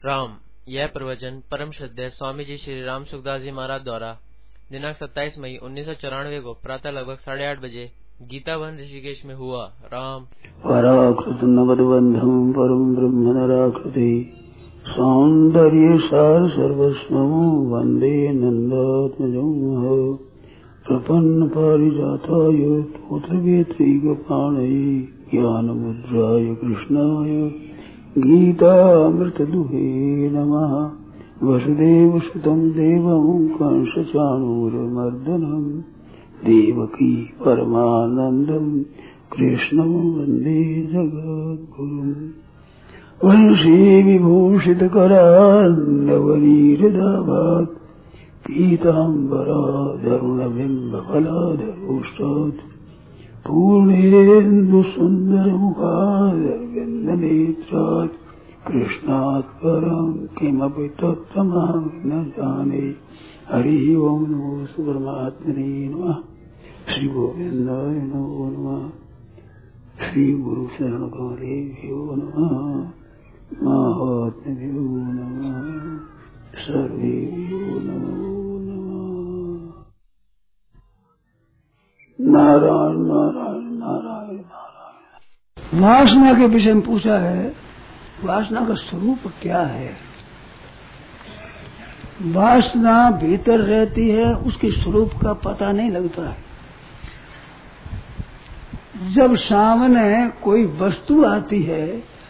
राम। यह प्रवचन परम श्रद्धेय स्वामी जी श्री राम सुखदास जी महाराज द्वारा दिनांक 27 मई 1994 को प्रातः लगभग 8:30 बजे गीता भवन ऋषिकेश में हुआ। राम। पराकृत नवद्बंधम परम ब्रह्म नराकृति सौंदर्य सार सर्वस्वं वंदे नंदात्मजं प्रपन्न पारिजाताय तोत्रवेत्रैकपाणये ज्ञानमुद्राय कृष्णाय गीतामृतदुहे नमः। वसुदेवसुतं देवं कंसचाणूरमर्दनं देवकी परमानन्दं कृष्णं वन्दे जगद्गुरुम्। वंशी विभूषितकरान्नवनीरदाभात् पीताम्बराधरुणबिम्बफलाधरोष्टात् पूर्णेन्दुसुन्दरमुखादरविन्दनेत्रात् कृष्णात् परं किमपि तत्त्वमहं न जाने। हरि ओं नमो परमात्मने नमः। श्री गोविन्दाय नमो नमः। श्री गुरु शरण कमलेभ्यो नमः। महात्म्यो नमः। सर्वेभ्यो नमो नमः। नारायण नारायण नारायण नारायण। वासना के विषय में पूछा है, वासना का स्वरूप क्या है? वासना भीतर रहती है, उसके स्वरूप का पता नहीं लगता है। जब सामने कोई वस्तु आती है,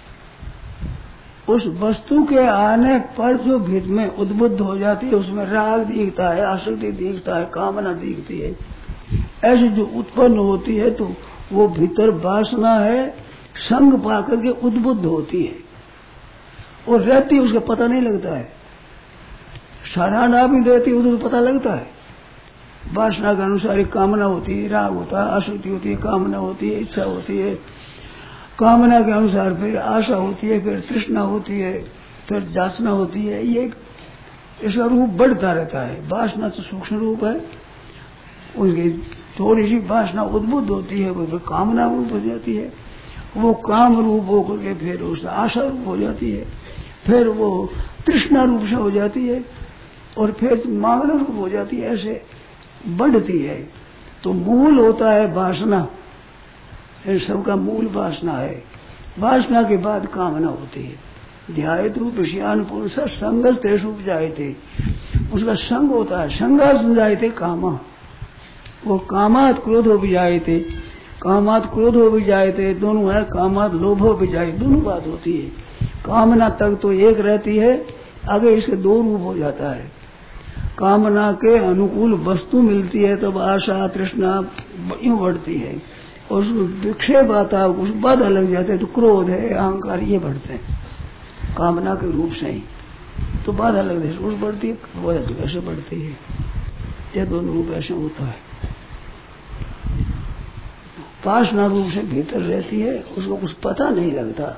उस वस्तु के आने पर जो भीतर में उद्बुद्ध हो जाती है, उसमें राग दिखता है, आसक्ति दिखता है, कामना दिखती है, ऐसे जो उत्पन्न होती है तो वो भीतर वासना है, संग पाकर के उद्बुद्ध होती है और रहती है, उसका पता नहीं लगता है। साधारण आदमी रहती है तो पता लगता है। वासना के अनुसार एक कामना होती है, राग होता है, आसक्ति होती है, कामना होती है, इच्छा होती है, कामना के अनुसार फिर आशा होती है, फिर तृष्णा होती है, फिर जाचना होती है। ये इसका रूप बढ़ता रहता है। वासना तो सूक्ष्म रूप है, उसकी थोड़ी सी वासना उद्बुद्ध होती है, वो फिर कामना रूप हो जाती है, वो काम रूप होकर के फिर उसका आशा रूप हो जाती है, फिर वो तृष्णा रूप से हो जाती है और फिर मांगना रूप हो जाती है, ऐसे बढ़ती है। तो मूल होता है वासना, सबका मूल वासना है। वासना के बाद कामना होती है। ध्यायतु विषयान पुरुष संगस तेषु उपजायते, उसका संग होता है। संगा सुजायते कामा, वो कामात क्रोधो विजायते, कामात क्रोधो विजायते दोनों है, कामात लोभो विजाय दोनों बात होती है। कामना तक तो एक रहती है, आगे इसके दो रूप हो जाता है। कामना के अनुकूल वस्तु मिलती है तब आशा तृष्णा यूं बढ़ती है, और विक्षेप आता, कुछ बाधा लग जाते हैं तो क्रोध है, अहंकार ये बढ़ते हैं कामना के रूप से ही। तो बाधा लग जाती है, बढ़ती है, ऐसे बढ़ती है। ये दोनों रूप ऐसे होता है। वासना रूप से भीतर रहती है, उसको कुछ पता नहीं लगता।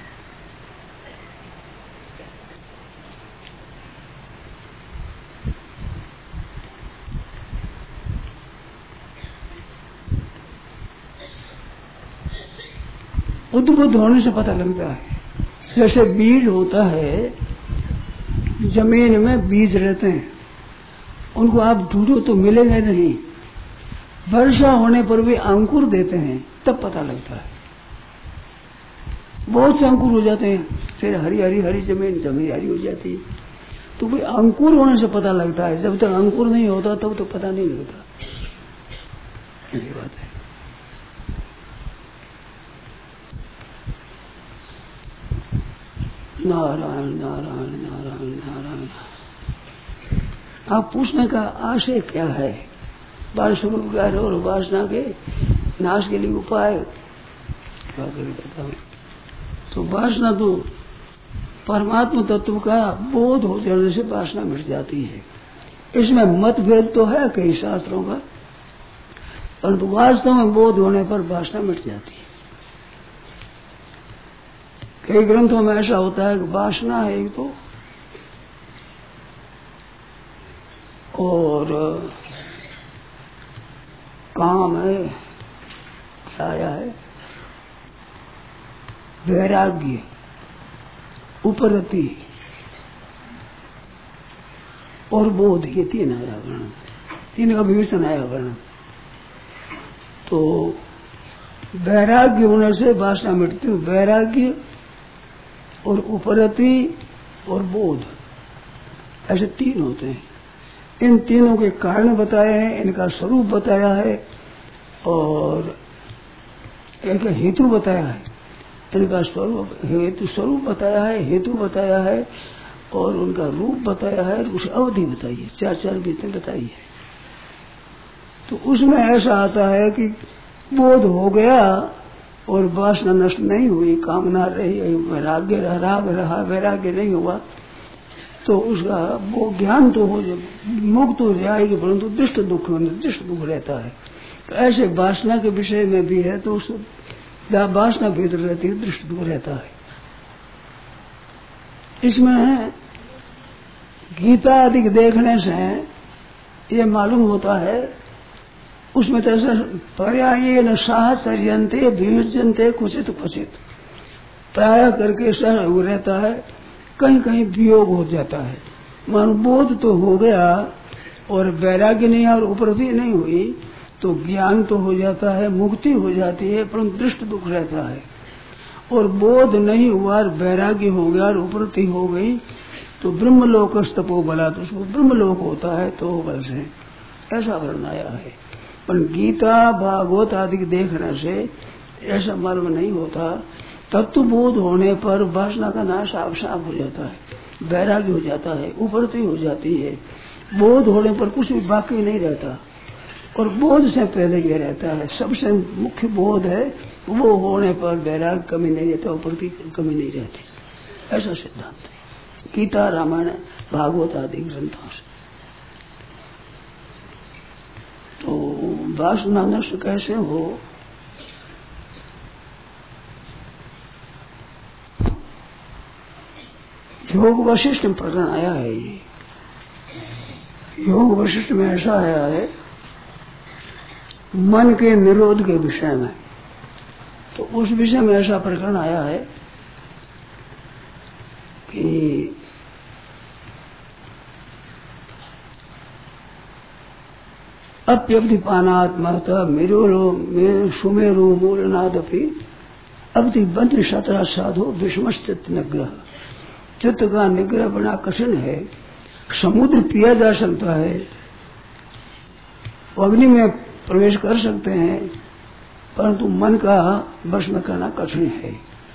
उद्बुद्ध होने से पता लगता है। जैसे बीज होता है, जमीन में बीज रहते हैं, उनको आप ढूंढो तो मिलेंगे नहीं। वर्षा होने पर भी अंकुर देते हैं, तब पता लगता है। बहुत से अंकुर हो जाते हैं, फिर हरी हरी हरी जमीन हरी हो जाती है। तो कोई अंकुर होने से पता लगता है। जब तक अंकुर नहीं होता तब तो पता नहीं लगता। ये बात है। नारायण नारायण नारायण नारायण। आप पूछने का आशय क्या है? वासना स्वरूप क्या है और वासना के नाश के लिए उपाय क्या करता हूँ? तो वासना तो परमात्मा तत्व का बोध हो जाने से वासना मिट जाती है। इसमें मतभेद तो है कई शास्त्रों का, परंतु वास्तव में बोध होने पर वासना मिट जाती है। कई ग्रंथों में ऐसा होता है कि वासना है एक तो, और काम है, क्या है, वैराग्य, उपरति, और बोध, ये 3 आया वर्ण, 3 का विभीषण आया वर्ण। तो वैराग्य होने से वासना मिटती है। वैराग्य और उपरति और बोध, ऐसे 3 होते हैं। इन तीनों के कारण बताए हैं, इनका स्वरूप बताया है और एक हेतु बताया है। इनका स्वरूप हेतु स्वरूप बताया है, हेतु बताया है और उनका रूप बताया है, उस अवधि बताई है, 4 बीतें बताई है। तो उसमें ऐसा आता है कि बोध हो गया और वासना नष्ट नहीं हुई, कामना रही, वैराग्य राग रहा, वैराग्य नहीं हुआ, तो उसका वो ज्ञान तो हो मुक्त हो जाएगी, परंतु दृष्ट दुख रहता है। तो ऐसे वासना के विषय में भी है, तो उस वासना भीतर रहती है, दृष्ट दुख रहता है। इसमें गीता आदि देखने से ये मालूम होता है, उसमें तो ऐसा पर्याय न साहचर्यन्ते विवर्जन्ते कुचित कुचित, प्राय करके सह रहता है, कहीं कहीं वियोग हो जाता है। मानो बोध तो हो गया और वैराग्य नहीं और उपरति नहीं हुई, तो ज्ञान तो हो जाता है, मुक्ति हो जाती है, परंतु दृष्ट दुख रहता है। और बोध नहीं हुआ और वैराग्य हो गया और उपरति हो गई, तो ब्रह्मलोक तपो बला, तो उसको ब्रह्मलोक होता है तो बल से, ऐसा वर्ण आया है। पर गीता भागवत आदि देखने से ऐसा मालूम नहीं होता। तत्व बोध होने पर वासना का नाश साफ हो जाता है, वैराग्य हो जाता है, उपरति हो जाती है। बोध होने पर कुछ भी बाकी नहीं रहता, और बोध से पहले ये रहता है, सबसे मुख्य बोध है, वो होने पर वैराग्य कमी नहीं रहता, उपरति कमी नहीं रहती। ऐसा सिद्धांत है गीता, रामायण, भागवत आदि ग्रंथों से। तो वासना नष्ट कैसे हो? योग वशिष्ठ में प्रकरण आया है। ये योग वशिष्ठ में ऐसा आया है मन के निरोध के विषय में। तो उस विषय में ऐसा प्रकरण आया है कि अप्यब्धिपानात्महतः मेरो सुमेरो मूलनादपि अवधि बंध शतरा साधो विषमश्चित्त निग्रह। चित्त का निग्रह बड़ा कठिन है। समुद्र पिया जा सकता है, अग्नि में प्रवेश कर सकते हैं, परंतु मन का वश में करना कठिन है।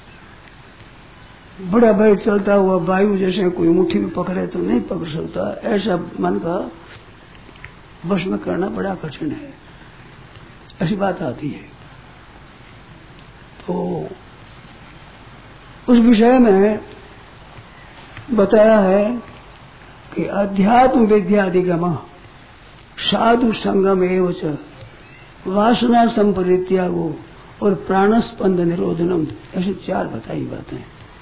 बड़ा बैठ चलता हुआ वायु जैसे कोई मुट्ठी में पकड़े तो नहीं पकड़ सकता, ऐसा मन का वश में करना बड़ा कठिन है, ऐसी बात आती है। तो उस विषय में बताया है कि अध्यात्म विद्याधिगम साधु संगम एवं वासना संपरित्यागो और प्राणस्पंद निरोधनम, ऐसे 4 बताई बातें।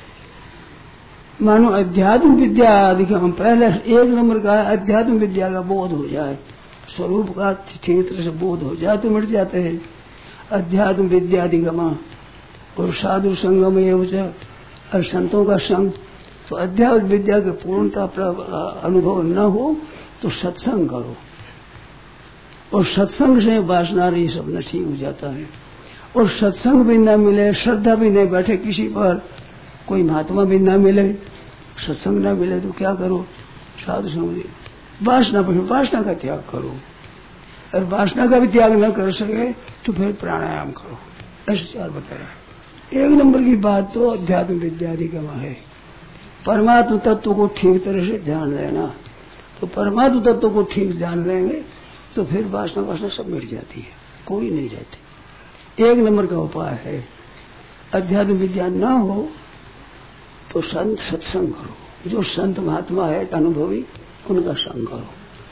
मानो अध्यात्म विद्या अधिगम, पहले 1 नंबर का अध्यात्म विद्या का बोध हो जाए, स्वरूप का ठीक तरह से बोध हो जाए तो मिट जाते हैं। अध्यात्म विद्या अधिगम और साधु संगम एवं, और संतों का संग। तो अध्यात्म विद्या के पूर्णता अनुभव न हो तो सत्संग करो, और सत्संग से वासना रही सब न ठीक हो जाता है। और सत्संग भी न मिले, श्रद्धा भी नहीं बैठे किसी पर, कोई महात्मा भी न मिले, सत्संग न मिले तो क्या करो? साधु संग, वासना का त्याग करो। और वासना का भी त्याग न कर सके तो फिर प्राणायाम करो। ऐसे 4 बताया। 1 नंबर की बात तो अध्यात्म विद्याधिगम है, परमात्म तत्व को ठीक तरह से जान लेना। तो परमात्म तत्व को ठीक जान लेंगे तो फिर वासना सब मिट जाती है, कोई नहीं रहती। 1 नंबर का उपाय है। अध्यात्म विद्या न हो तो संत सत्संग करो, जो संत महात्मा है अनुभवी उनका संग करो।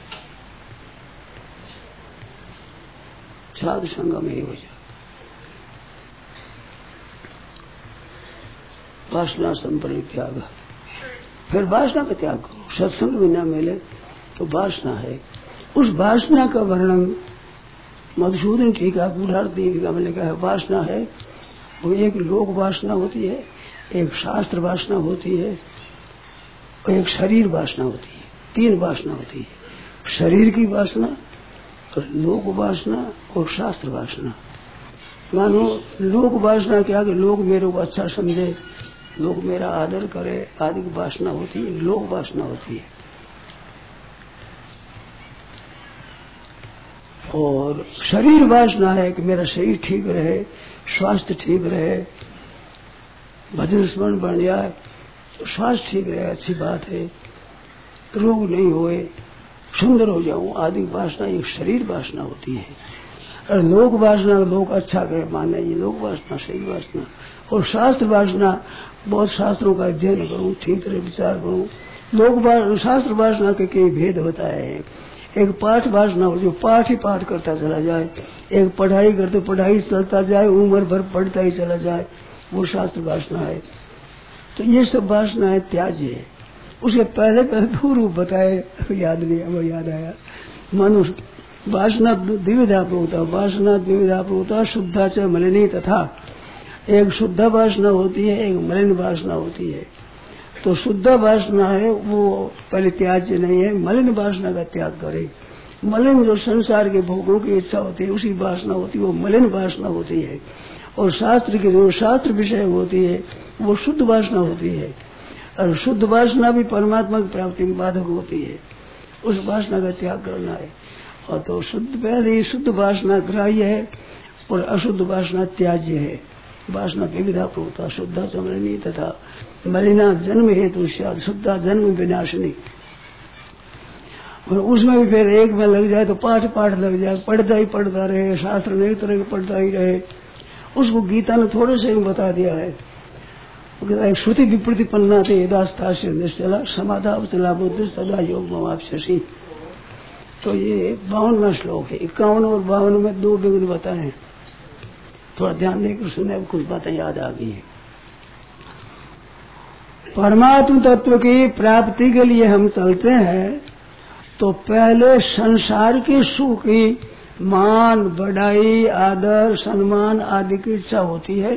साधु संग में ही हो जाए। वासना संपरित्याग, फिर वासना का त्याग करो। सत्संग भी न मिले तो वासना है, उस वासना का वर्णन मधुसूदन टीका बुढ़ार देविका में लिखा है। वासना है वो एक लोक वासना होती है, एक शास्त्र वासना होती है और एक शरीर वासना होती है। तीन वासना होती है, शरीर की वासना, लोक वासना और शास्त्र वासना। मानो लोक वासना क्या कि लोग मेरे को अच्छा समझे, लोग मेरा आदर करे आदि की वासना होती है, लोक वासना होती है। और शरीर वासना है कि मेरा शरीर ठीक रहे, स्वास्थ्य ठीक रहे, भजन स्मरण बन जाए तो स्वास्थ्य ठीक रहे, अच्छी बात है, रोग नहीं होए, सुंदर हो जाऊं आदि वासना एक शरीर वासना होती है। और लोक वासना लोग अच्छा कहे माने, ये लोक वासना शरीर वासना। और शास्त्र वासना बहुत शास्त्रों का अध्ययन करूं, ठीक तरह विचार करूं। लोक शास्त्र वासना के कई भेद बताए हैं। एक पाठ वासना हो जो पाठ ही पाठ करता चला जाए, एक पढ़ाई करते पढ़ाई चलता जाए, उम्र भर पढ़ता ही चला जाए, वो शास्त्र वासना है। तो ये सब वासनाएं त्याज्य है। उसके पहले दो रूप बताए, याद नहीं, अब याद आया। मनुष्य वासना द्विविधा प्रोक्ता, वासना द्विविधा प्रोक्ता, शुद्धा च मलिनी तथा। एक शुद्ध वासना होती है, एक मलिन वासना होती है। तो शुद्ध वासना है वो पहले त्याज्य नहीं है, मलिन वासना का त्याग करे। मलिन जो संसार के भोगों की इच्छा होती है उसी वासना होती है, वो मलिन वासना होती है। और शास्त्र की जो शास्त्र विषय होती है वो शुद्ध वासना होती है। और शुद्ध वासना भी परमात्मा की प्राप्ति में बाधक होती है, उस वासना का त्याग करना है। और तो शुद्ध पहले शुद्ध वासना ग्राह्य है और अशुद्ध वासना त्याज्य है। वासना विविधा प्रोक्ता, शुद्धा च मलिनी तथा। मलिना जन्म हेतु शुद्धा जन्म विनाशिनी। और उसमें भी फिर एक में लग जाए तो पाठ पाठ लग जाए, पढ़ता ही पढ़ता रहे, शास्त्र नई तरह के पढ़ता ही रहे। उसको गीता ने थोड़े से ही बता दिया है, श्रुति विप्रतिपन्ना थे यदास्तास्य निश्चला समाधावचला बुद्धि सदा योग मवाप्स्यसि। तो ये 52वां श्लोक है। 51 और 52 में दो विघ्न बताए हैं, थोड़ा ध्यान देकर सुने, कुछ बातें याद आ गई है। परमात्म तत्व की प्राप्ति के लिए हम चलते हैं तो पहले संसार की सुख की मान बढ़ाई आदर सम्मान आदि की इच्छा होती है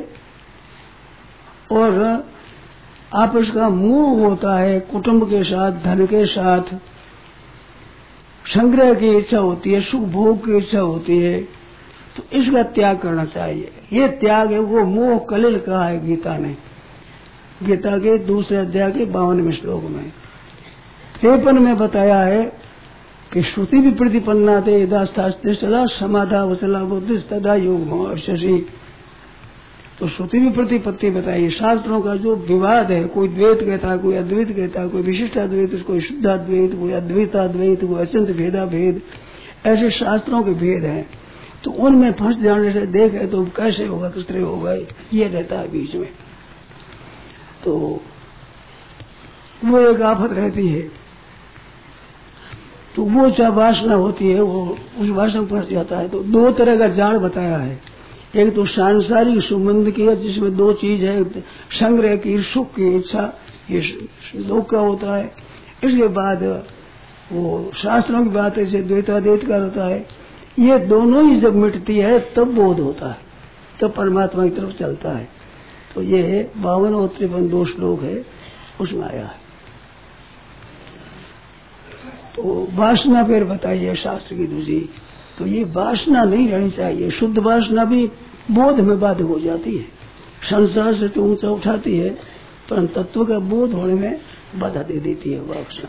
और आपस का मोह होता है, कुटुंब के साथ धन के साथ संग्रह की इच्छा होती है, सुख भोग की इच्छा होती है। तो इसका त्याग करना चाहिए। ये त्याग है वो मोह कलिल कहा है गीता ने, गीता के दूसरे अध्याय के 52वें श्लोक में। 53 में बताया है कि श्रुति भी प्रतिपन्ना थे यदास्तास्तिष्ठला समाधा वचला बुद्धि तदा योग मवाप्स्यसि। तो श्रुति भी प्रतिपत्ति बताइए। शास्त्रों का जो विवाद है, कोई द्वैत कहता है, कोई अद्वैत कहता है, कोई विशिष्टाद्वैत, कोई शुद्धाद्वैत, कोई अद्वैताद्वैत, कोई अत्यंत भेदा भेद, ऐसे शास्त्रों के भेद हैं। तो उनमें फंस जाने से देखे तो कैसे होगा, किस तरह होगा, ये रहता है बीच में। तो वो एक आफत रहती है। तो वो चाहे वासना होती है वो उस वासना में फंस जाता है। तो दो तरह का जाल बताया है। एक तो सांसारिक संबंध की है जिसमें दो चीज है, संग्रह की सुख की इच्छा, ये लोक का होता है। इसके बाद वो शास्त्रों की बात है, द्वैताद्वैत का होता है। ये दोनों ही जब मिटती है तब बोध होता है, तब परमात्मा की तरफ चलता है। तो ये 52 और 53 दो श्लोक है, उसमें आया है। तो वासना फिर बताइए शास्त्र की दूसरी। तो ये वासना नहीं रहनी चाहिए। शुद्ध वासना भी बोध में बाधक हो जाती है, संसार से तो ऊंचा उठाती है, पर तत्व का बोध होने में बाधा दे देती है वासना।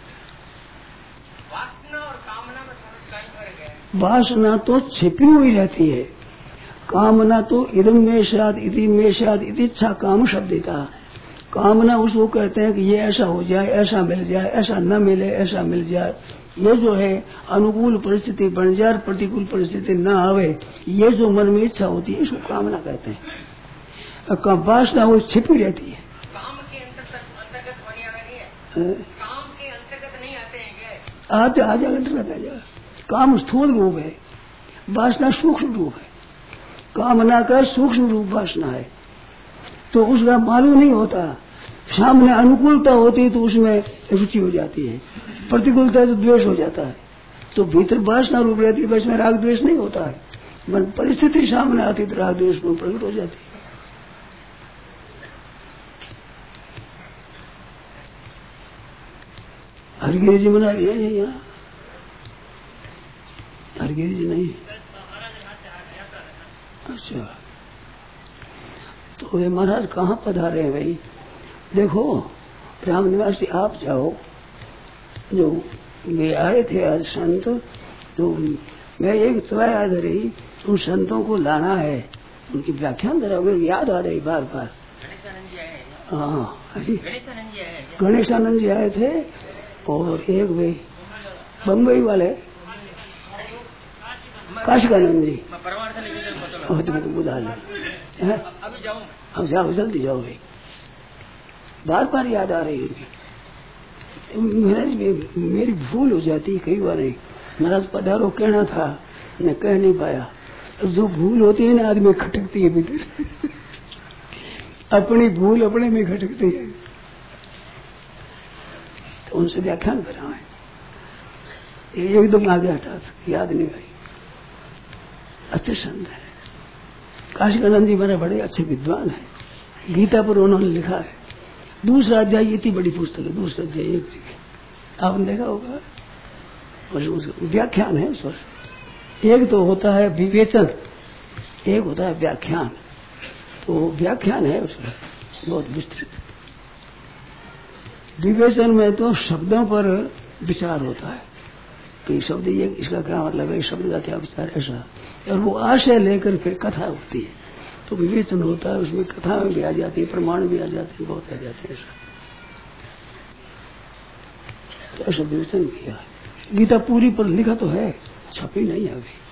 वासना तो छिपी हुई रहती है, कामना तो इदम में शाद इति में शाद इच्छा काम शब्द था। कामना उसको कहते हैं कि ये ऐसा हो जाए, ऐसा मिल जाए, ऐसा न मिले, ऐसा मिल जाए। ये जो है अनुकूल परिस्थिति बन जाए, प्रतिकूल परिस्थिति न आवे, ये जो मन में इच्छा होती है इसको कामना कहते हैं। वासना वो छिपी रहती है। काम के अंतर्गत होने वाला नहीं है। काम के अंतर्गत नहीं आते हैं। आते आ जाएगा, अंतर्गत आ जाएगा। काम स्थूल रूप है, वासना सूक्ष्म रूप है। कामना का सूक्ष्म रूप वासना है, तो उसका मालूम नहीं होता। सामने अनुकूलता होती है तो उसमें रुचि हो जाती है, प्रतिकूलता है तो द्वेष हो जाता है। तो भीतर वासना रूप रहती है, बस में राग द्वेष नहीं होता है। परिस्थिति सामने आती तो राग द्वेष में प्रकट हो जाती है। हरगिरी जी मना रही है यहाँ, हरगिरी जी नहीं। अच्छा, तो ये महाराज कहाँ पधारे हैं भाई? देखो राम निवासी आप जाओ, जो ये आए थे आज संत, तो मैं एक तो याद रही, उन संतों को लाना है, उनकी व्याख्यान जरा याद आ रही बार बार। हाँ, गणेशानंद जी आए थे, और एक वे बम्बई वाले काशिकानंद जी, तुमको बुला लो। अब जाओ, जल्दी जाओ भाई, बार बार याद आ रही है। महाराज मेरी भूल हो जाती कई बार, महाराज पधारो कहना था, मैं कह नहीं पाया। जो भूल होती है ना, आदमी खटकती है भीतर अपनी भूल अपने में खटकती है। तो उनसे व्याख्यान कराए, एकदम आगे हठात याद नहीं आई। अच्छे संत है काशिकानंद जी, मेरे बड़े अच्छे विद्वान है। गीता पर उन्होंने लिखा है, दूसरा अध्याय, इतनी बड़ी पुस्तक है, दूसरा अध्याय एक जगह आपने देखा होगा, और व्याख्यान है उस पर। एक तो होता है विवेचन, एक होता है व्याख्यान। तो व्याख्यान है उसमें बहुत विस्तृत। विवेचन में तो शब्दों पर विचार होता है कि शब्द ये, इसका क्या मतलब है, शब्द का क्या विचार, ऐसा। और वो आशय लेकर फिर कथा होती है, तो विवेचन होता है, उसमें कथा में भी आ जाती है, प्रमाण भी आ जाते हैं, बहुत आ जाते हैं ऐसा। तो ऐसा विवेचन किया। गीता पूरी पर लिखा तो है, छपी नहीं है अभी।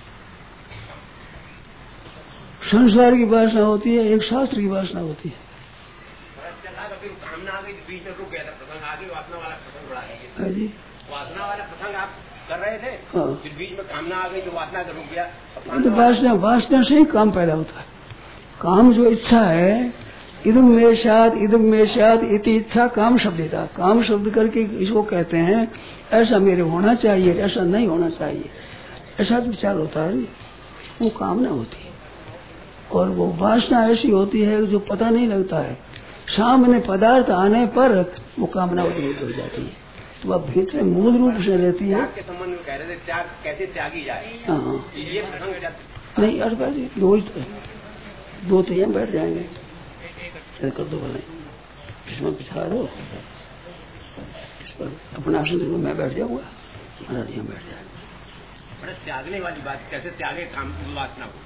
संसार की वासना होती है, एक शास्त्र की वासना होती है। कामना आ गई, बीच में रुक गया था प्रसंग, आगे वासना वाला प्रसंग बढ़ा है जी। वासना वाला प्रसंग आप कर रहे थे, हाँ। फिर बीच में कामना आ गई तो वासना का रुक गया। तो वासना से ही काम पैदा होता है। काम जो इच्छा है, इदम में शाद इति इच्छा काम शब्द था। काम शब्द करके इसको कहते हैं ऐसा मेरे होना चाहिए, ऐसा नहीं होना चाहिए, ऐसा विचार होता है, वो कामना होती है। और वो वासना ऐसी होती है जो पता नहीं लगता है, सामने पदार्थ आने पर वो कामना उद्भूत हो जाती है, तो वह भीतर मूल रूप से रहती है। त्याग के संबंध में कह रहे थे, त्याग कैसे त्यागी जाए। हाँ, ये प्रसंग नहीं अरे भाई दो तो यहाँ बैठ जाएंगे, कर दो भले, इसमें पिछा दो, इस पर अपना आसन देखो, मैं बैठ जाऊंगा, महाराज यहाँ बैठ जाए। बड़े त्यागने वाली बात, कैसे त्यागे काम वासना को।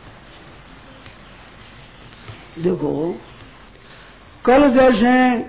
देखो कल जैसे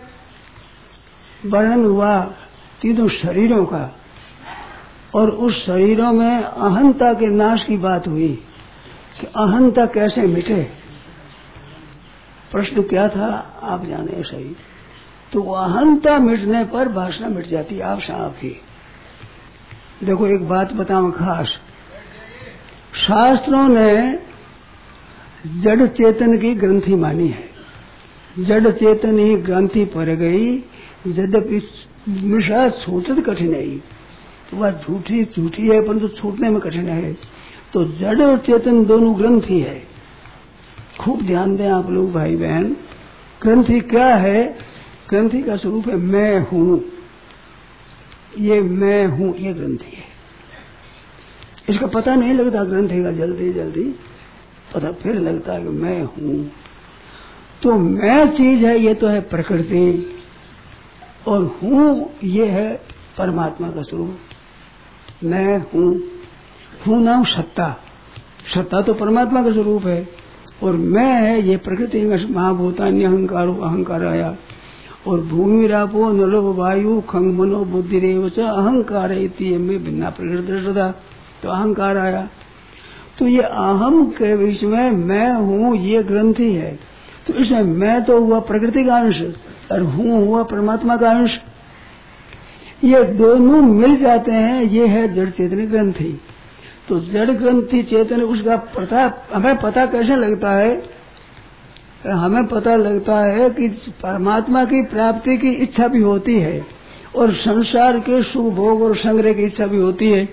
वर्णन हुआ तीनों शरीरों का, और उस शरीरों में अहंता के नाश की बात हुई कि अहंता कैसे मिटे। प्रश्न क्या था आप जाने सही। तो अहंता मिटने पर वासना मिट जाती, आप साफ ही। देखो एक बात बताऊं खास, शास्त्रों ने जड़ चेतन की ग्रंथि मानी है। जड़ चेतन ही ग्रंथि पर गई, यद्यपि मिशा छूटत कठिन है, तो वह झूठी है परंतु छूटने में कठिन है। तो जड़ और चेतन दोनों ग्रंथि है। खूब ध्यान दें आप लोग भाई बहन, ग्रंथि क्या है? ग्रंथि का स्वरूप है मैं हूं, ये मैं हूं, ये ग्रंथि है। इसका पता नहीं लगता ग्रंथि का, जल्दी जल्दी पता फिर लगता है कि मैं हूं। तो मैं चीज है, ये तो है प्रकृति, और हूं ये है परमात्मा का स्वरूप। मैं हूं नाम सत्ता, सत्ता तो परमात्मा का स्वरूप है, और मैं है ये प्रकृति में महाभूतान्य अहंकार आया। और भूमि रापो नलो वायु खंग मनो बुद्धि रेव च अहंकार में भिन्ना प्रकृति, तो अहंकार आया। तो ये अहम के बीच में मैं हूं ये ग्रंथि है। तो इसमें मैं तो हुआ प्रकृति का अंश और हूं हुआ परमात्मा का अंश, ये दोनों मिल जाते हैं, ये है जड़ चेतन ग्रंथि। तो जड़ ग्रंथि चेतन, उसका पता हमें पता कैसे लगता है? हमें पता लगता है कि परमात्मा की प्राप्ति की इच्छा भी होती है, और संसार के सुख भोग और संग्रह की इच्छा भी होती है।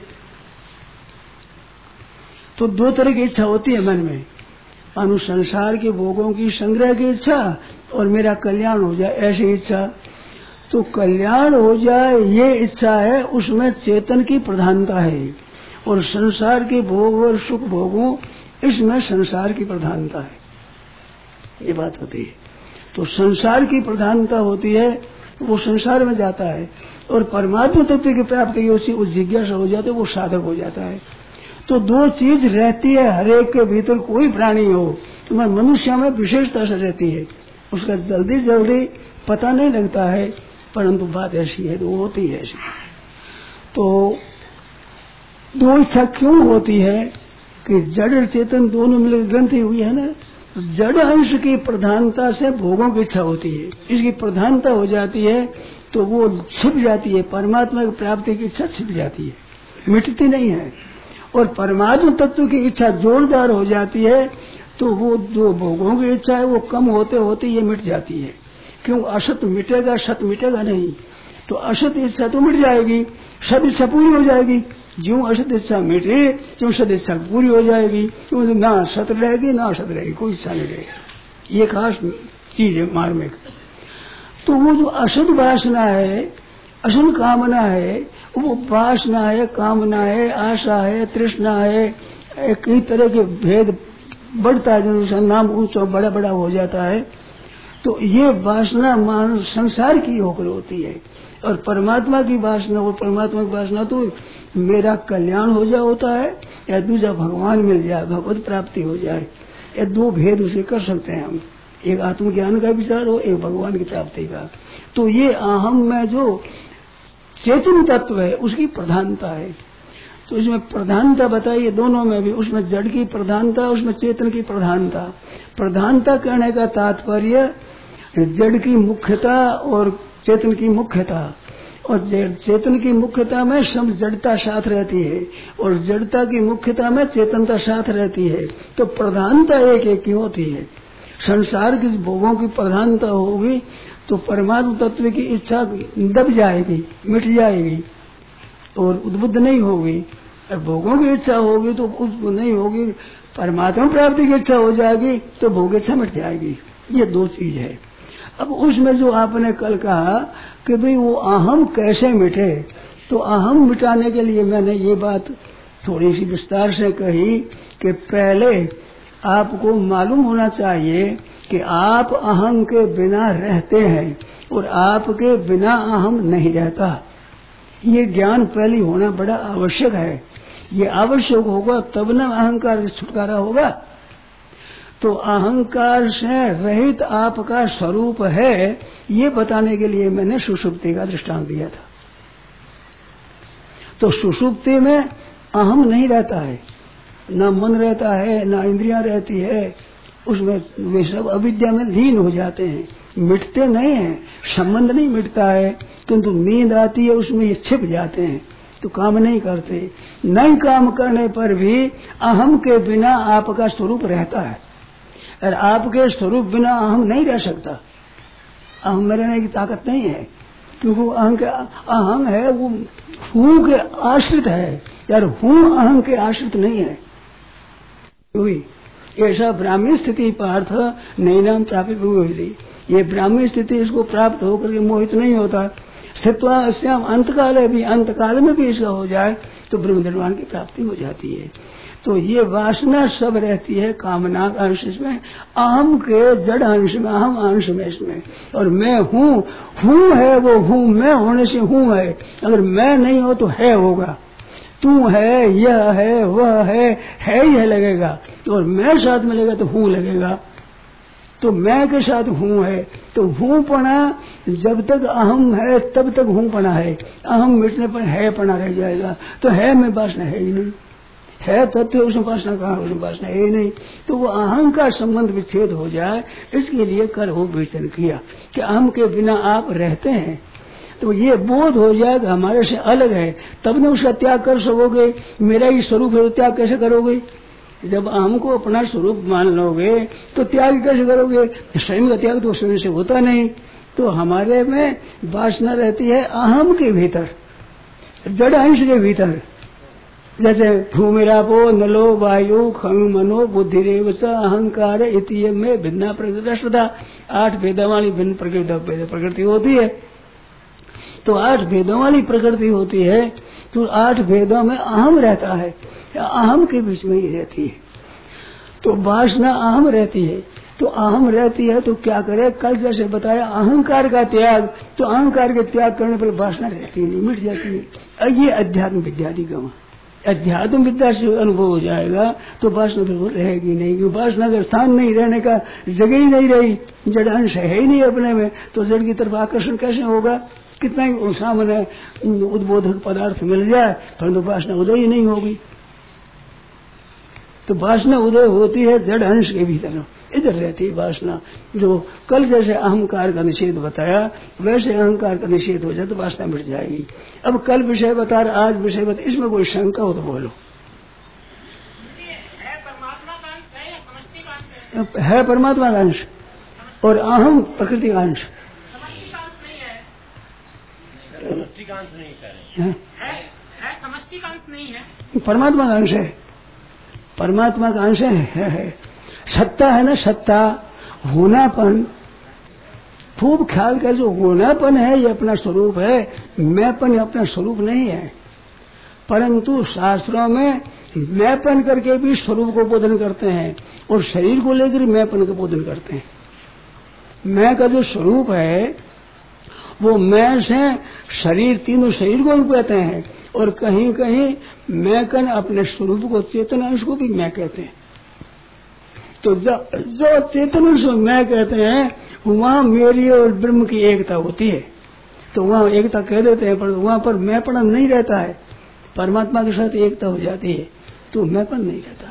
तो दो तरह की इच्छा होती है मन में, मानो संसार के भोगों की संग्रह की इच्छा और मेरा कल्याण हो जाए ऐसी इच्छा। तो कल्याण हो जाए ये इच्छा है, उसमें चेतन की प्रधानता है, और संसार के भोग और सुख भोगों इसमें संसार की प्रधानता है, ये बात होती है। तो संसार की प्रधानता होती है, वो संसार में जाता है, और परमात्मा तत्व की प्राप्ति उसी उस जिज्ञासा हो जाता है, वो साधक हो जाता है। तो दो चीज रहती है हर एक के भीतर, कोई प्राणी हो तो मनुष्य में विशेषता से रहती है, उसका जल्दी जल्दी पता नहीं लगता है, परंतु बात ऐसी है, वो होती है ऐसी। तो दो इच्छा क्यों होती है कि जड़ और चेतन दोनों मिलकर ग्रंथि हुई है ना, जड़ अंश की प्रधानता से भोगों की इच्छा होती है, इसकी प्रधानता हो जाती है तो वो छिप जाती है, परमात्मा की प्राप्ति की इच्छा छिप जाती है, मिटती नहीं है। और परमात्मा तत्व की इच्छा जोरदार हो जाती है तो वो जो भोगों की इच्छा है वो कम होते होते ये मिट जाती है। क्यों? असत मिटेगा, सत मिटेगा नहीं, तो असत इच्छा तो मिट जाएगी, सत इच्छा पूरी हो जाएगी। ज्यों असत इच्छा मिटे त्यों सत इच्छा पूरी हो जाएगी, क्यों? ना सत रहेगी ना असत रहेगी, कोई इच्छा नहीं रहेगी। ये खास चीज है मार्मिक। तो वो जो असत वासना है, असल कामना है, वो वासना है, कामना है, आशा है, तृष्णा है, कई तरह के भेद बढ़ता है, जो नाम ऊंचा बड़ा बड़ा हो जाता है। तो ये वासना मान संसार की होकर होती है, और परमात्मा की वासना, और परमात्मा की वासना तो मेरा कल्याण हो जाए होता है, या दूसरा भगवान मिल जाए, भगवत प्राप्ति हो जाए, या दो भेद उसे कर सकते हैं हम, एक आत्मज्ञान का विचार हो, एक भगवान की प्राप्ति का। तो ये अहम में जो चेतन तत्व है उसकी प्रधानता है। तो इसमें प्रधानता बताइए दोनों में भी, उसमें जड़ की प्रधानता, उसमें चेतन की प्रधानता। प्रधानता कहने का तात्पर्य जड़ की मुख्यता और चेतन की मुख्यता, और चेतन की मुख्यता में सब जड़ता साथ रहती है, और जड़ता की मुख्यता में चेतनता साथ रहती है। तो प्रधानता एक एक की होती है। संसार की भोगों की प्रधानता होगी तो परमात्मा तत्व की इच्छा दब जाएगी, मिट जाएगी, और उद्बुद्ध नहीं होगी। और भोगों की इच्छा होगी तो उद्बुद्ध नहीं होगी, परमात्मा प्राप्ति की इच्छा हो जाएगी तो भोग इच्छा मिट जाएगी। ये दो चीज है। अब उसमें जो आपने कल कहा कि भाई वो अहम कैसे मिटे, तो अहम मिटाने के लिए मैंने ये बात थोड़ी सी विस्तार से कही कि पहले आपको मालूम होना चाहिए कि आप अहम के बिना रहते हैं, और आपके बिना अहम नहीं रहता। ये ज्ञान पहले होना बड़ा आवश्यक है। ये आवश्यक होगा तब न अहंकार से छुटकारा होगा। तो अहंकार से रहित आपका स्वरूप है, ये बताने के लिए मैंने सुषुप्ति का दृष्टांत दिया था। तो सुषुप्ति में अहम नहीं रहता है, न मन रहता है, न इंद्रियां रहती है, उसमें वे सब अविद्या में लीन हो जाते हैं, मिटते नहीं हैं, संबंध नहीं मिटता है, किंतु नींद आती है उसमें ये छिप जाते हैं, तो काम नहीं करते। नहीं काम करने पर भी अहम के बिना आपका स्वरूप रहता है, और आपके स्वरूप बिना अहम नहीं रह सकता। अहम में रहने की ताकत नहीं है, क्योंकि अहम है वो हूँ के आश्रित है, यार हूँ अहम के आश्रित नहीं है। ऐसा ब्राह्मी स्थिति पार्थ नैनाम प्राप्त हुई। ये ब्राह्मी स्थिति इसको प्राप्त होकर के मोहित नहीं होता। स्थित्वास्याम अंतकाल है भी, अंतकाल में भी इसका हो जाए तो ब्रह्म निर्वाण की प्राप्ति हो जाती है। तो ये वासना सब रहती है कामना अंश में, अहम के जड़ अंश में, अहम अंश में इसमें, और मैं हूँ है वो हूँ, मैं होने से हूँ है। अगर मैं नहीं हो तो है होगा, तू है, यह है, वह है यह लगेगा, और मैं साथ में लगेगा तो हूँ लगेगा। तो मैं के साथ हूँ है, तो हूँ पना जब तक अहम है तब तक हूँ पना है, अहम मिटने पर है पना रह जाएगा। तो है में वासना है ही नहीं, है तथ्य उसमें वासना कहाँ, उसमें वासना है ही नहीं। तो वो अहम का संबंध विच्छेद हो जाए, इसके लिए कर हो विचन किया कि अहम के बिना आप रहते हैं। तो ये बोध हो जाएगा हमारे से अलग है, तब न उसका त्याग कर सकोगे। मेरा ही स्वरूप है तो त्याग कैसे करोगे? जब हमको अपना स्वरूप मान लोगे तो त्याग कैसे करोगे? स्वयं का त्याग तो स्वयं से होता नहीं। तो हमारे में वासना रहती है अहम के भीतर, जड़ अंश के भीतर, जैसे भूमिरापो नलो वायु खंग मनो बुद्धि रेवच अहंकार इति में भिन्ना प्रकृति। 8 भेदा वाली भिन्न प्रकृति होती है। तो 8 भेदों वाली प्रकृति होती है, तो 8 भेदों में अहम रहता है, अहम के बीच में ही रहती है। तो वासना अहम रहती है, तो अहम रहती है तो क्या करे, कल जैसे बताया अहंकार का त्याग, तो अहंकार के त्याग करने पर वासना रहती नहीं, मिट जाती है। ये अध्यात्म विद्या की गवा, अध्यात्म विद्या से अनुभव हो जाएगा तो वासना बिल्कुल रहेगी नहीं, क्योंकि वासना का स्थान नहीं रहने का, जगह ही नहीं रही, जड़ अंश है ही नहीं अपने में, तो जड़ की तरफ आकर्षण कैसे होगा। कितना ही सामने उद्बोधक पदार्थ मिल जाए परंतु वासना उदय ही नहीं होगी। तो वासना उदय होती है जड़ अंश के भीतर, इधर रहती है वासना। जो कल जैसे अहंकार का निषेध बताया वैसे अहंकार का निषेध हो जाए तो वासना मिट जाएगी। अब कल विषय बता रहा, आज विषय बता, इसमें कोई शंका हो तो बोलो। है परमात्मा का अंश है या समष्टि का अंश है परमात्मा का अंश और अहम प्रकृति का अंश। समष्टि का अंश नहीं है, समष्टि का अंश नहीं कह रहे है समष्टि का अंश नहीं है, परमात्मा का अंश है, परमात्मा का अंश है। सत्ता है ना, सत्ता, होनापन, खूब ख्याल कर, जो होनापन है ये अपना स्वरूप है, मैंपन अपना स्वरूप नहीं है। परंतु शास्त्रों में मैंपन करके भी स्वरूप को बोधन करते हैं और शरीर को लेकर मैंपन का बोधन करते हैं। मैं का जो स्वरूप है वो मैं से शरीर, तीनों शरीर को भी कहते हैं, और कहीं कहीं मैंकन अपने स्वरूप को, चेतन अंश को भी मैं कहते हैं। तो जो चेतन अंश मैं कहते हैं वहां मेरी और ब्रह्म की एकता होती है, तो वहां एकता कह देते हैं, पर वहां पर मैंपन नहीं रहता है। परमात्मा के साथ एकता हो जाती है तो मैंपन नहीं रहता।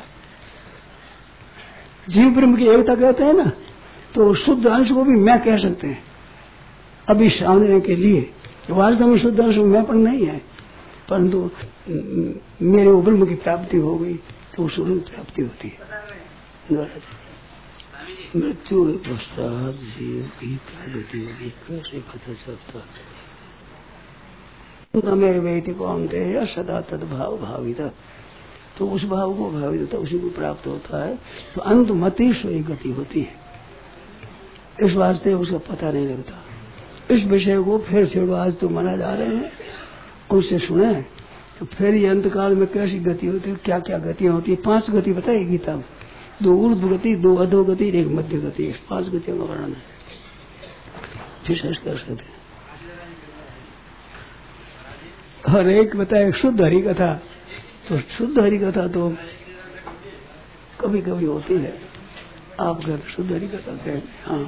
जीव ब्रह्म की एकता कहते हैं ना, तो शुद्ध अंश को भी मैं कह सकते हैं अभी समझने के लिए। वास्तव में शुद्ध अंश में मैंपन नहीं है, परंतु मेरे ब्रह्म की प्राप्ति हो गई तो स्वरूप प्राप्ति होती है। मृत्यु के पश्चात जीव की क्या गति होगी, कैसे पता चलता। मेरे बेटी को हम दे सदा तद्भाव भाविता, तो उस भाव को भावित होता है, उसी को प्राप्त होता है, तो अंतमति सोई गति होती है। इस वास्ते उसका पता नहीं लगता। इस विषय को फिर छेड़ो, आज तो मना जा रहे हैं, उनसे सुने तो फिर ये अंतकाल में कैसी गति होती है, क्या क्या गतियां होती है। 5 गति बताई गीता में, 2 ऊर्ध्व गति, 2 अधो गति, 1 मध्य गति, 5 गतियों का वर्णन है। फिर सर्च कर सकते हैं। और एक बताया शुद्ध हरि कथा, तो शुद्ध हरि कथा तो कभी कभी होती है। आप घर शुद्ध हरि कथा कहते हैं। हाँ,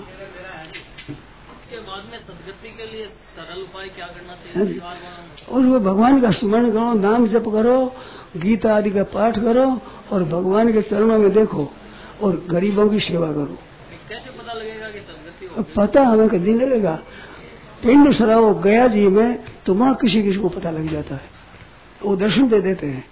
के बाद में सदगति के लिए सरल उपाय क्या करना चाहिए? और वो भगवान का स्मरण करो, नाम जप करो, गीता आदि का पाठ करो और भगवान के चरणों में देखो और गरीबों की सेवा करो। कैसे पता लगेगा कि सदगति हो? पता हमें कभी लगेगा। पिंड सराओ गया जी में तो वहां किसी किसी को पता लग जाता है, वो दर्शन दे देते हैं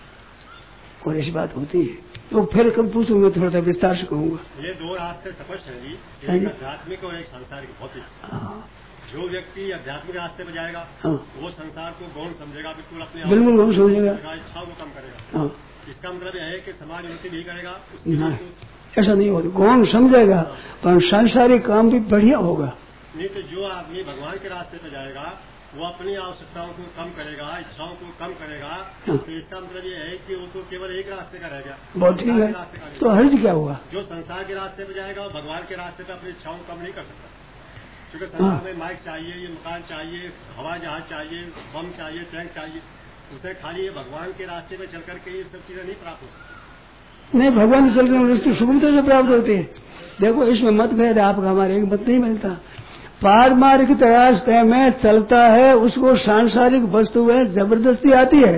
और ऐसी बात होती है। तो फिर कब पूछूंगा, थोड़ा सा विस्तार से कहूंगा। ये 2 रास्ते स्पष्ट है जी, एक आध्यात्मिक और एक सांसारिक भौतिक। जो व्यक्ति आध्यात्मिक रास्ते पे जाएगा वो संसार को गौण समझेगा, बिल्कुल गौण समझेगा, इच्छाओं को कम करेगा। इसका मतलब यह है कि समाज उन्नति नहीं करेगा, ऐसा नहीं होगा। गौण समझेगा पर सांसारिक काम भी बढ़िया होगा। नहीं तो जो आदमी भगवान के रास्ते पे जाएगा वो अपनी आवश्यकताओं को कम करेगा, इच्छाओं को कम करेगा, तो इसका मतलब ये है कि वो तो केवल एक रास्ते का रह गया। बहुत ठीक है, तो हर्ज क्या हुआ? जो संसार के रास्ते पे जाएगा वो भगवान के रास्ते पे अपनी इच्छाओं को कम नहीं कर सकता, क्योंकि संसार में माइक चाहिए, ये मकान चाहिए, हवाई जहाज चाहिए, बम चाहिए, टैंक चाहिए, उसे खाली ये भगवान के रास्ते पे चल करके ये सब चीजें नहीं प्राप्त हो सकती। नहीं, भगवान के चलकर रास्ते सुगमता से प्राप्त होते हैं। देखो इसमें मतभेद है, आपका हमारे एक मत नहीं मिलता। पारमार्थिक रास्ते में चलता है उसको सांसारिक वस्तुएं जबरदस्ती आती है,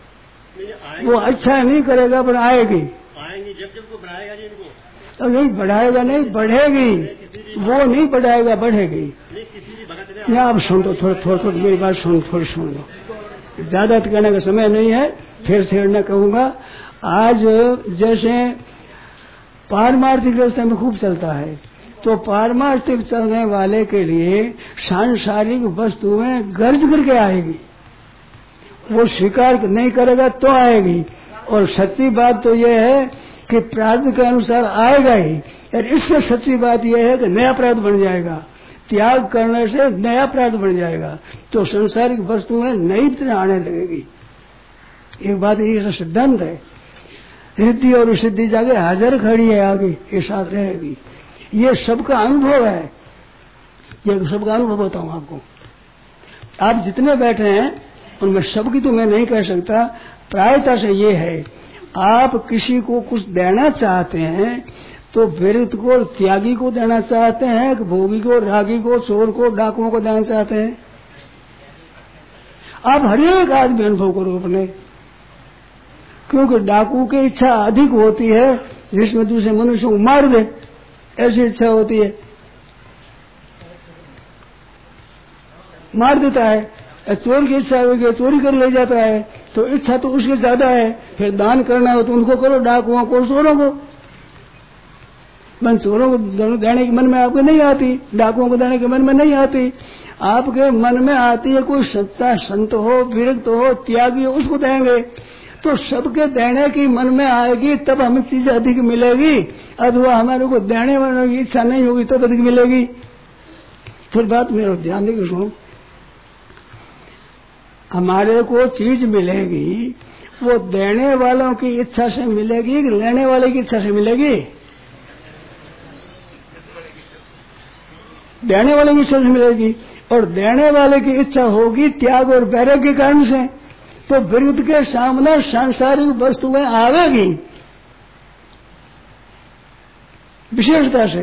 वो अच्छा नहीं करेगा पर आएगी जब वो बढ़ाएगा जी इनको, तो नहीं बढ़ाएगा, नहीं बढ़ेगी, वो नहीं बढ़ाएगा बढ़ेगी। या आप सुन तो थोड़ा मेरी बात थोड़ी सुन लो, ज्यादा कहने का समय नहीं है, फिर छेड़ना कहूंगा। आज जैसे पारमार्थिक रास्ते में खूब चलता है, तो पारमार्थिक चलने वाले के लिए सांसारिक वस्तुएं गर्ज करके आएगी, वो स्वीकार नहीं करेगा तो आएगी। और सच्ची बात तो यह है कि प्रारब्ध के अनुसार आएगा ही, और इससे सच्ची बात यह है कि नया प्रारब्ध बन जाएगा। त्याग करने से नया प्राप्त बन जाएगा, तो संसारिक वस्तु में नई तरह आने लगेगी। एक बात ये सिद्धांत है, रिद्धि और सिद्धि जाके हाजिर खड़ी है आगे ये साथ रहेगी। ये सबका अनुभव है, ये सबका अनुभव बताऊं आपको। आप जितने बैठे हैं उनमें सबकी तो मैं नहीं कह सकता, प्रायता से ये है, आप किसी को कुछ देना चाहते हैं तो विरक्त को, त्यागी को देना चाहते हैं कि भोगी को, रागी को, चोर को, डाकुओं को देना चाहते हैं? आप हर एक आदमी अनुभव करो अपने, क्योंकि डाकू की इच्छा अधिक होती है जिसमें दूसरे मनुष्यों को मार दे, ऐसी इच्छा होती है, मार देता है। चोर की इच्छा होगी चोरी कर ले जाता है, तो इच्छा तो उसकी ज्यादा है, फिर दान करना हो तो उनको करो, डाकुओं को, चोरों को। मन चोरों को देने के मन में आपके नहीं आती, डाकुओं को देने के मन में नहीं आती, आपके मन में आती है कोई सच्चा संत हो, विरक्त हो, त्यागी हो, उसको देंगे। तो सबके देने की मन में आएगी तब हमें चीजें अधिक मिलेगी, अथवा हमारे को देने वालों की इच्छा नहीं होगी तब अधिक मिलेगी। फिर बात मेरा ध्यान देकर सुनो, हमारे को चीज मिलेगी वो देने वालों की इच्छा से मिलेगी कि लेने वाले की इच्छा से मिलेगी? देने वाले की इच्छा से मिलेगी, और देने वाले की इच्छा होगी त्याग और वैराग्य के कारण से, तो विरुद्ध के सामने सांसारिक वस्तुएं आवेगी विशेषता से।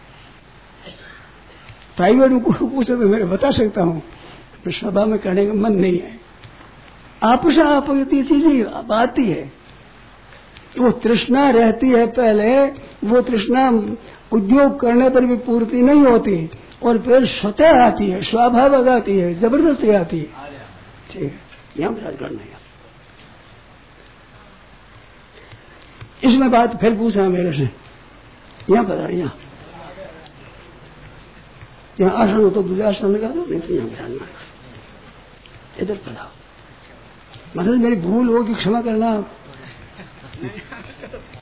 प्राइवेट में पूछे तो मैं बता सकता हूँ, सभा में कहने का मन नहीं है। आपस आप चीजें आती है, वो तृष्णा रहती है पहले, वो तृष्णा उद्योग करने पर भी पूर्ति नहीं होती, और फिर स्वतः आती है, स्वाभाविक आती है, जबरदस्ती आती है। ठीक है, यहाँ विचार करना है। इसमें बात फिर पूछा मेरे से, यहाँ बता, यहाँ आसन हो तो दूसरे आसन लगा दो, नहीं तो यहाँ बिठाना, इधर पढ़ाओ। मतलब मेरी भूल होगी क्षमा करना।